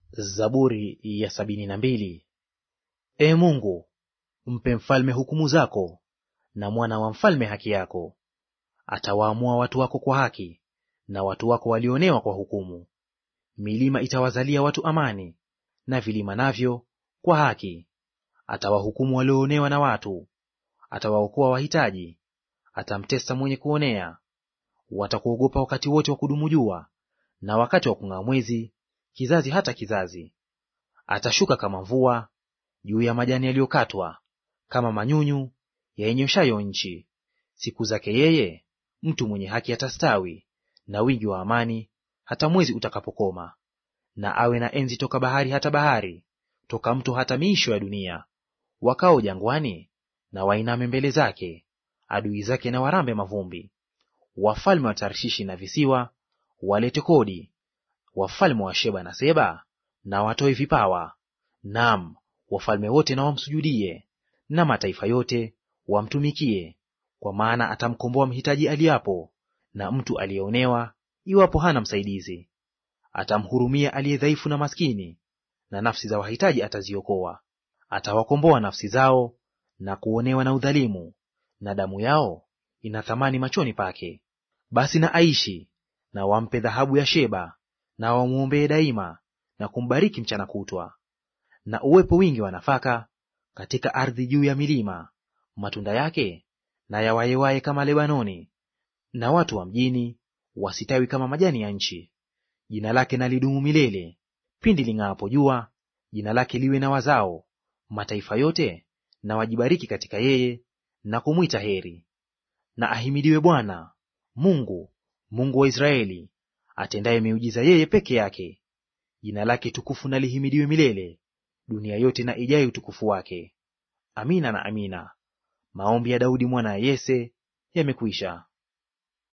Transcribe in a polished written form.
Zaburi ya 72. Ee Mungu, mpe mfalme hukumu zako, na mwana wa mfalme haki yako. Atawaamua watu wako kwa haki, na watu wako walionewa kwa hukumu. Milima itawazalia watu amani, na vilima navyo kwa haki. Atawahukumu walioonewa na watu, atawaokoa wahitaji, atamtesa mwenye kuonea. Watakuogopa wakati wote wa kudumu jua, na wakati wa kung'aa mwezi, kizazi hata kizazi. Atashuka kama mvua juu ya majani yaliyokatwa, kama manyunyu yainyoshayo nchi. Siku zake yeye mtu mwenye haki atastawi, na wingi wa amani hata mwezi utakapokoma. Na awe na enzi toka bahari hata bahari, toka mto hata miisho ya dunia. Wakao jangwani na wainame mbele zake, adui zake na warambe mavumbi. Wafalme wa Tarshishi na visiwa walete kodi, wafalme wa Sheba na Seba na watoe vipawa. Naam, wafalme wote na wamsujudie, na mataifa yote wamtumikie. Kwa maana atamkomboa mhitaji aliapo, na mtu aliyeonewa iwapo hana msaidizi. Atamhurumia aliye dhaifu na maskini, na nafsi za wahitaji ataziokoa. Atawakomboa nafsi zao na kuonewa na udhalimu, na damu yao ina thamani machoni pake. Basi na aishi, na wampe dhahabu ya Sheba, na wamwombee daima, na kumbariki mchana kutwa. Na uwepo wingi wa nafaka katika ardhi juu ya milima, matunda yake na yawayewaye kama Lebanoni, na watu wa mjini wasitawi kama majani ya nchi. Jina lake na lidumu milele, pindi ling'aapo jua, jina lake liwe na wazao. Mataifa yote na wajibariki katika yeye, na kumwita heri. Na ahimidiwe Bwana Mungu, Mungu wa Israeli, atendaye miujiza yeye peke yake. Jina lake tukufu na lihimidiwe milele, dunia yote na ijaye utukufu wake. Amina na amina. Maombi ya Daudi mwana ya Yese yamekwisha.